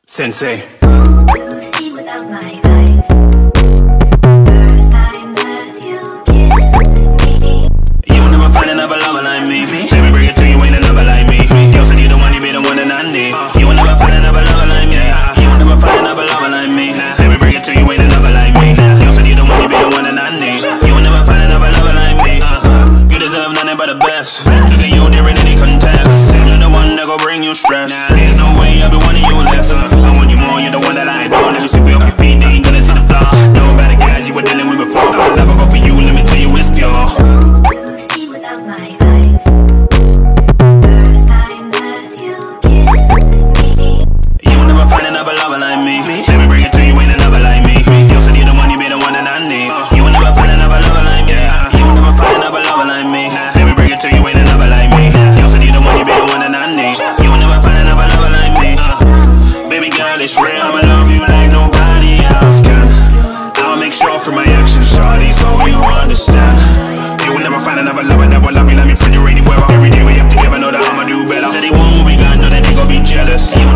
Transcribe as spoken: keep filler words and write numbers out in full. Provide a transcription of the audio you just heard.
Sensei. See without my eyes. First time that you kissed me. You will never find another lover like me. Let me bring it to you, ain't another like me. You also need the one, you be the one that I need. You will never find another lover like me. You will never find another lover like me. Let me bring it to you, ain't another like me. You also need the one, you be the one that I need. You will never find another lover like me. You deserve nothing but the best. Look at you, there ain't any contest. You're the one that gon' bring you stress. There's no way I'll be wanting you less. I want you more, you're the one that I adore. Let you sweep me off your feet, they ain't gonna see the flaw. Know about the guys you were dealing with before. My love will go for you, let me tell you it's pure. See without my eyes. First time that you kissed me. You will never find another lover like me. Let me bring it to you, ain't another like me. You also need the one, you be the one that I need. You will never find another lover like me. You will never find another lover like me. Let me bring it to you, ain't another like me. You also need the one, you be the one that I need. You will never find another lover like me. Baby girl, it's real, I'ma love you like nobody else can. I'll make sure for my actions, shawty, so you understand. You will never find another lover that will love me like me, friend you anywhere. Every day we have together, know that I'ma do better. Said they won't be gone, know that they gon' be jealous. You